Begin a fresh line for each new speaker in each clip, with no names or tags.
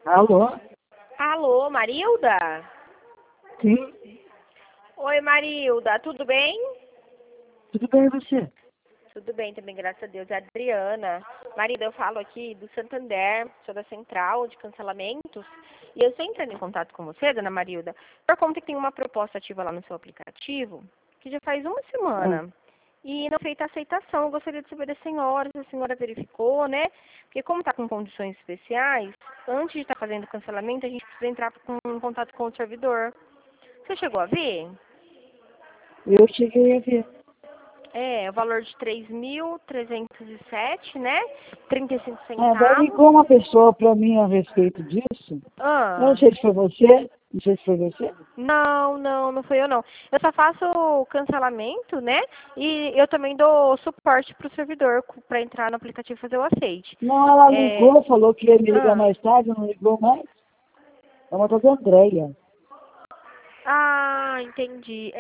Alô?
Alô, Marilda?
Sim,
Oi, Marilda, tudo bem?
tudo bem e você?
Tudo bem também, graças a Deus. É a Adriana. Marilda, eu falo aqui do Santander, sou da Central de Cancelamentos. E eu estou entrando em contato com você, dona Marilda, por conta que tem uma proposta ativa lá no seu aplicativo, que já faz uma
Ah,
semana. E não feita a aceitação, eu gostaria de saber da senhora, se a senhora verificou, né? Porque como está com condições especiais, antes de estar fazendo o cancelamento, a gente precisa entrar em contato com o servidor. Você chegou a ver?
eu cheguei a ver.
É, o valor de 3.307, né? 35
Daí
centavos.
ligou uma pessoa para mim a respeito disso. Eu não
Ah,
sei se foi você, não sei se foi você.
não fui eu não. Eu só faço o cancelamento, né? E eu também dou suporte para o servidor para entrar no aplicativo e fazer o aceite.
Não, ela
É,
ligou, falou que ia me ligar
ah,
mais tarde, não ligou mais. É uma tal de Andréia.
entendi.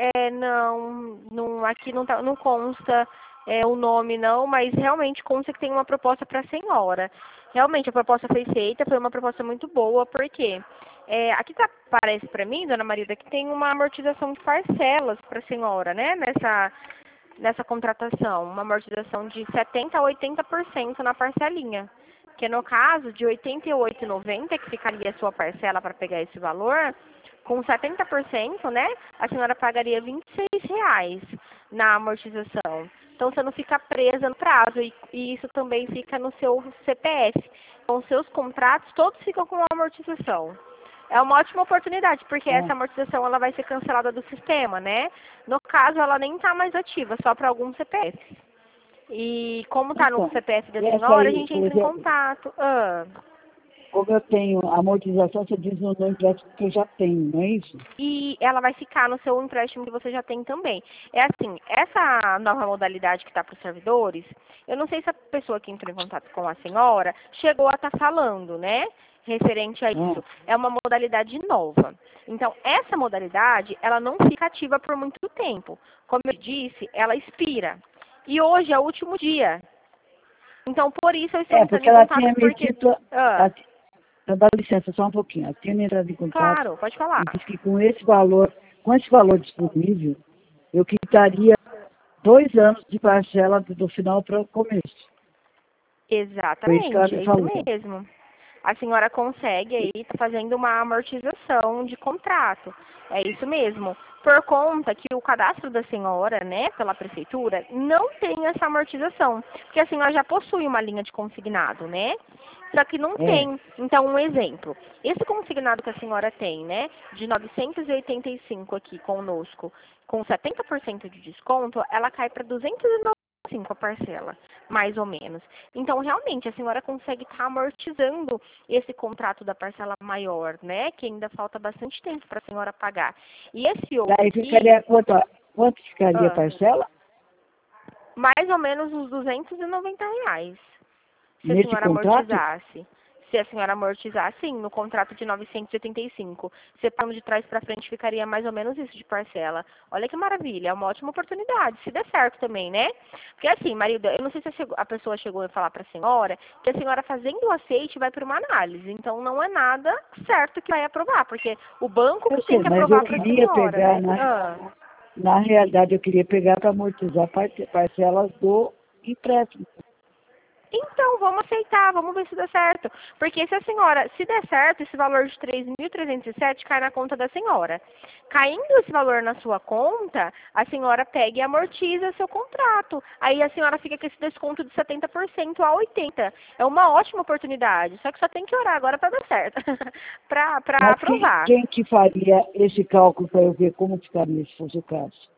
Não, aqui não, não consta o nome não, mas realmente consta que tem uma proposta para a senhora. Realmente a proposta foi feita, foi uma proposta muito boa, porque aqui parece para mim, dona Marilda, que tem uma amortização de parcelas para a senhora, né? Nessa contratação, uma amortização de 70% a 80% na parcelinha. Que no caso de R$ 88,90, que ficaria a sua parcela para pegar esse valor, com 70%, né, a senhora pagaria R$ 26 na amortização. Então você não fica presa no prazo e isso também fica no seu CPF. Então seus contratos todos ficam com amortização. É uma ótima oportunidade, porque
Ah,
essa amortização ela vai ser cancelada do sistema, né? No caso, ela nem está mais ativa, só para alguns CPFs. E como está no
então,
CPF da
essa
senhora, a
aí,
gente
por
entra em
exemplo,
contato.
como eu tenho amortização, você diz no empréstimo que eu já tenho, não é isso?
E ela vai ficar no seu empréstimo que você já tem também. É assim, essa nova modalidade que está para os servidores, eu não sei se a pessoa que entrou em contato com a senhora chegou a estar falando, né? Referente a
Ah,
isso. É uma modalidade nova. Então, essa modalidade, ela não fica ativa por muito tempo. Como eu disse, ela expira. E hoje é o último dia. Então, por isso eu estou entrando
porque
em
ela
contato,
tinha me
porque...
dito, então, dá licença só um pouquinho. Ela tinha me entrado em contato
Claro, pode falar.
e disse que com esse valor disponível, eu quitaria 2 anos de parcela do final para o começo. Foi isso que ela
Exatamente,
me
é isso
falou.
mesmo. A senhora consegue aí tá fazendo uma amortização de contrato. É isso mesmo. Por conta que o cadastro da senhora, né, pela prefeitura, não tem essa amortização. Porque a senhora já possui uma linha de consignado, né? Só que não
É,
tem. Então, um exemplo. Esse consignado que a senhora tem, né, de 985 aqui conosco, com 70% de desconto, ela cai para 295 a parcela, mais ou menos. Então, realmente, a senhora consegue estar amortizando esse contrato da parcela maior, né? Que ainda falta bastante tempo para a senhora pagar. E esse outro
daí
aqui,
ficaria quanto ficaria a
ah,
parcela?
mais ou menos uns R$ 290, se a
Nesse
senhora
contrato?
amortizasse. Se a senhora amortizar, sim, no contrato de 985. Separando de trás para frente, ficaria mais ou menos isso de parcela. Olha que maravilha, é uma ótima oportunidade, se der certo também, né? Porque assim, Marilda, eu não sei se a pessoa chegou a falar para a senhora que a senhora fazendo o aceite vai para uma análise. Então não é nada certo que vai aprovar, porque o banco
Eu
que tem
sei,
que
mas eu
aprovar para a
queria
senhora.
pegar, na realidade, eu queria pegar para amortizar parcelas do empréstimo.
Então, vamos aceitar, vamos ver se dá certo. Porque se a senhora, se der certo, esse valor de 3.307 cai na conta da senhora. Caindo esse valor na sua conta, a senhora pega e amortiza seu contrato. Aí a senhora fica com esse desconto de 70% a 80%. É uma ótima oportunidade, só que só tem que orar agora para dar certo. Para
Mas quem,
aprovar.
quem que faria esse cálculo para eu ver como ficaria se fosse o caso?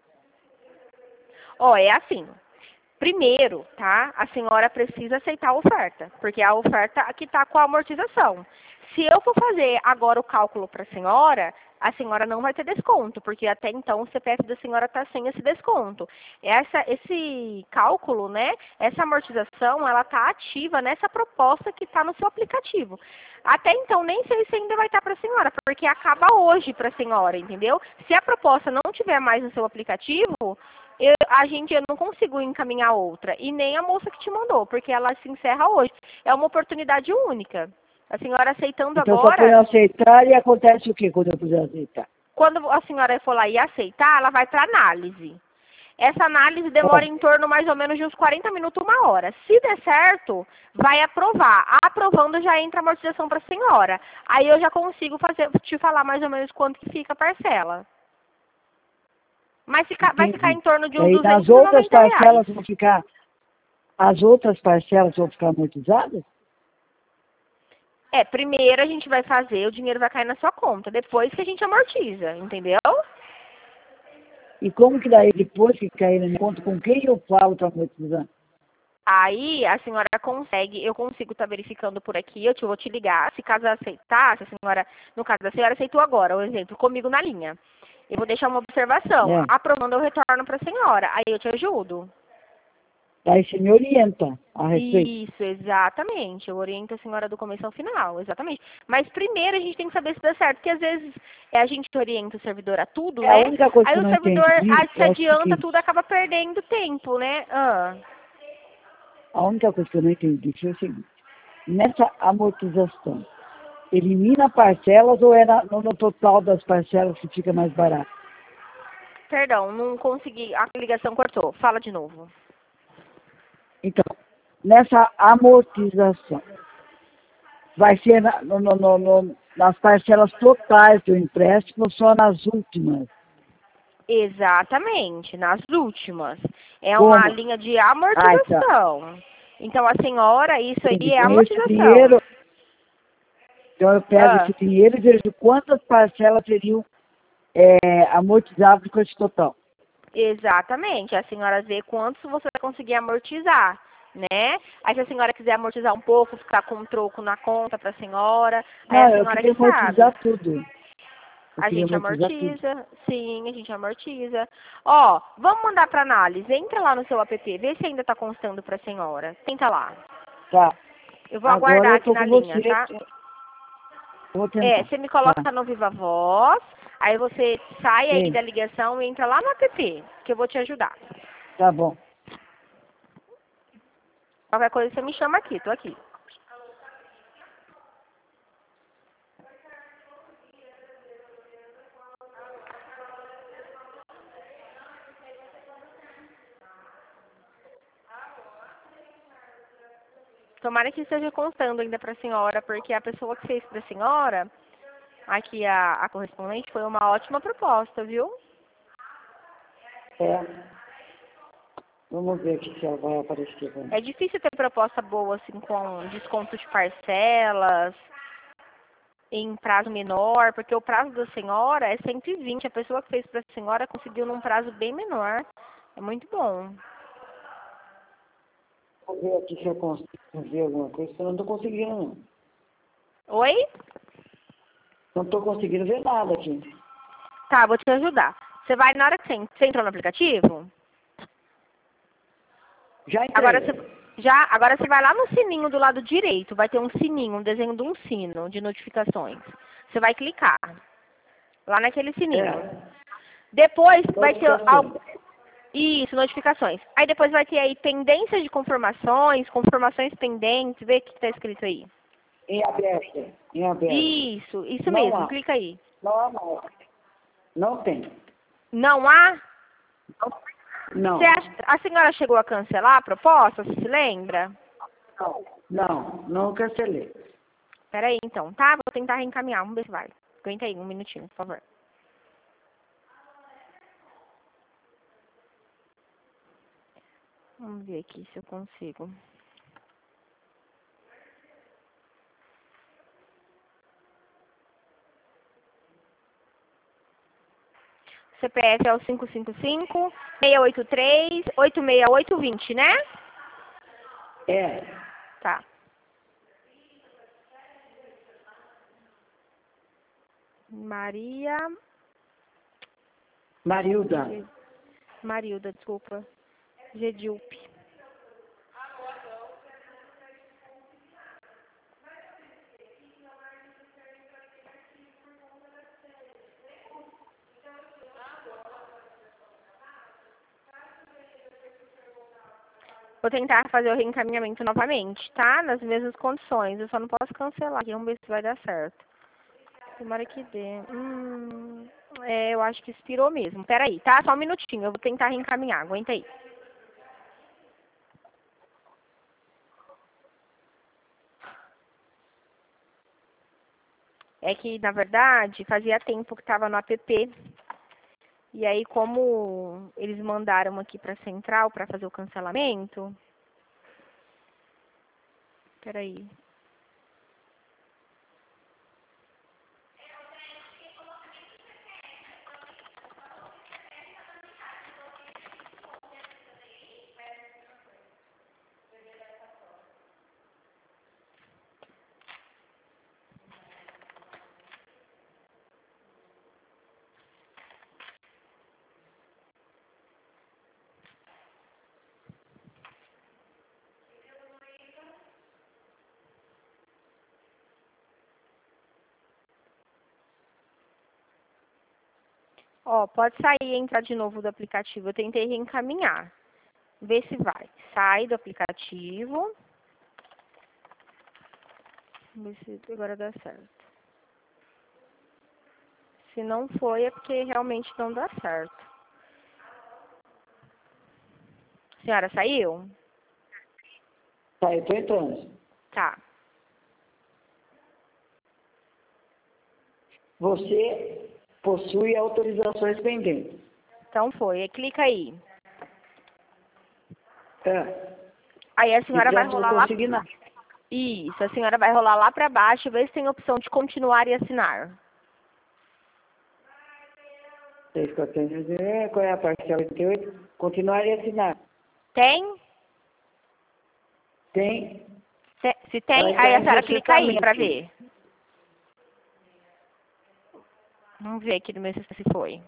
Ó, é assim. Primeiro, tá? A senhora precisa aceitar a oferta, porque a oferta aqui está com a amortização. Se eu for fazer agora o cálculo para a senhora não vai ter desconto, porque até então o CPF da senhora está sem esse desconto. Esse cálculo, né? Essa amortização, ela está ativa nessa proposta que está no seu aplicativo. Até então, nem sei se ainda vai estar para a senhora, porque acaba hoje para a senhora, entendeu? Se a proposta não tiver mais no seu aplicativo, eu não consigo encaminhar outra. E nem a moça que te mandou, porque ela se encerra hoje. É uma oportunidade única. A senhora aceitando
Então só põe
agora,
aceitar e acontece o que quando eu puder aceitar?
quando a senhora for lá e aceitar, ela vai para análise. Essa análise demora em torno mais ou menos de uns 40 minutos, 1 hora. Se der certo, vai aprovar. Aprovando já entra a amortização para a senhora. Aí eu já consigo te falar mais ou menos quanto que fica a parcela. Mas vai ficar em torno de uns
Aí nas
290
outras parcelas
reais.
vão ficar, as outras parcelas vão ficar amortizadas?
Primeiro a gente vai fazer, o dinheiro vai cair na sua conta, depois que a gente amortiza, entendeu?
E como que daí, depois que cair na minha conta, com quem eu falo para amortizar?
Aí a senhora consegue, eu consigo estar verificando por aqui, vou te ligar, se caso aceitar, se a senhora, no caso a senhora aceitou agora, o exemplo, comigo na linha. Eu vou deixar uma observação,
É.
aprovando eu retorno para a senhora, aí eu te ajudo.
Aí você me orienta a respeito.
Isso, exatamente. Eu oriento a senhora do começo ao final, exatamente. Mas primeiro a gente tem que saber se dá certo, porque às vezes a gente orienta o servidor a tudo,
A
né?
única coisa que
Aí
eu
o
não
servidor
entendi
se
é o
adianta
seguinte,
tudo, acaba perdendo tempo, né?
a única coisa que eu não entendi foi o seguinte, nessa amortização, elimina parcelas ou é no total das parcelas que fica mais barato?
Perdão, não consegui, a ligação cortou. Fala de novo.
Então, nessa amortização, vai ser nas parcelas totais do empréstimo ou só nas últimas?
Exatamente, nas últimas. É uma
Como?
linha de
Então.
amortização. Então a senhora, isso
Entendi.
aí é
Com esse
amortização.
dinheiro, então eu pego esse dinheiro e vejo quantas parcelas seriam amortizáveis com esse total.
Exatamente. A senhora vê quantos você vai conseguir amortizar, né? Aí se a senhora quiser amortizar um pouco, ficar com um troco na conta para a senhora, aí a
Não, eu
senhora
queria
que sabe.
amortizar tudo. Eu
A
queria
gente
amortizar tudo.
amortiza, sim, a gente amortiza. Ó, vamos mandar para análise. Entra lá no seu app, vê se ainda está constando para a senhora. Tenta lá.
Tá.
Eu vou
Agora
aguardar
eu
aqui
estou
na
com
linha,
você.
tá?
Vou tentar.
Você me
Tá.
coloca no Viva Voz, aí você sai aí
Sim.
da ligação e entra lá no app, que eu vou te ajudar.
Tá bom.
Qualquer coisa você me chama aqui, tô aqui. Tomara que esteja constando ainda para a senhora, porque a pessoa que fez para a senhora, aqui a correspondente, foi uma ótima proposta, viu?
É. Vamos ver aqui se ela vai aparecer. Vamos.
É difícil ter proposta boa, assim, com desconto de parcelas, em prazo menor, porque o prazo da senhora é 120. A pessoa que fez para a senhora conseguiu num prazo bem menor. É muito bom.
Vou ver aqui se eu consigo ver alguma coisa, porque eu não estou conseguindo, não.
Oi?
Não estou conseguindo ver nada aqui.
Tá, vou te ajudar. Você vai na hora que você entrou no aplicativo?
Já entrei.
Agora você vai lá no sininho do lado direito, vai ter um sininho, um desenho de um sino de notificações. Você vai clicar lá naquele sininho. Depois vai ter isso, notificações. Aí depois vai ter aí pendências de confirmações, confirmações pendentes, vê o que está escrito aí.
Em aberto. Em aberto.
Isso
Não
mesmo,
há.
clica aí.
Não há não. Não tem.
Não há?
Não.
A senhora chegou a cancelar a proposta, você se lembra?
Não cancelei.
Peraí, então, tá? Vou tentar reencaminhar, vamos ver se vai. Aguenta aí, um minutinho, por favor. Vamos ver aqui se eu consigo. CPF é o 555-683-86820, né?
É.
Tá. Marilda, desculpa. Gedilpe. vou tentar fazer o reencaminhamento novamente, tá? Nas mesmas condições. Eu só não posso cancelar aqui. Vamos ver se vai dar certo. Tomara que dê. Eu acho que expirou mesmo. Pera aí, tá? Só um minutinho. Eu vou tentar reencaminhar. Aguenta aí. É que, na verdade, fazia tempo que estava no app. E aí, como eles mandaram aqui para a central para fazer o cancelamento... Peraí. Ó, pode sair e entrar de novo do aplicativo. Eu tentei reencaminhar. Vê se vai. Sai do aplicativo. Vê se agora dá certo. Se não foi, é porque realmente não dá certo. Senhora, saiu?
Tá, eu tô entrando.
Tá.
Você possui autorizações pendentes.
Então foi. Clica aí.
É.
Aí a senhora vai
Não
rolar lá.
consegui nada.
Isso, a senhora vai rolar lá para baixo e ver se tem a opção de continuar e assinar.
Qual é a parcela 38? Continuar e assinar.
Tem?
Tem.
Se tem,
Vai
aí a
estar em
senhora clica aí para
processamento.
ver. Vamos ver aqui no meu sistema se foi.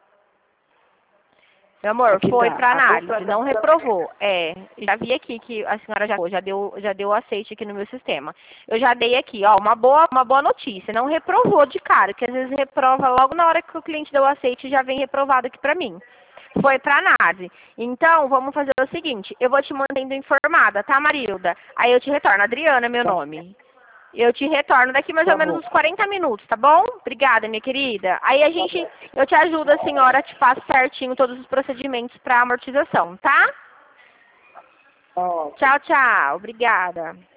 Meu amor,
Aqui
foi
tá.
para
A
análise,
compra
não reprovou. Já vi aqui que a senhora já deu aceite aqui no meu sistema. Eu já dei aqui, ó, uma boa notícia. Não reprovou de cara, que às vezes reprova logo na hora que o cliente deu o aceite, já vem reprovado aqui para mim. Foi para análise. Então, vamos fazer o seguinte, eu vou te mantendo informada, tá, Marilda? Aí eu te retorno. Adriana é meu nome. Eu te retorno daqui mais ou menos uns 40 minutos, tá bom? Obrigada, minha querida. Aí eu te ajudo, a senhora, te passo certinho todos os procedimentos para amortização, tá?
Ó,
Tchau, tchau. Obrigada.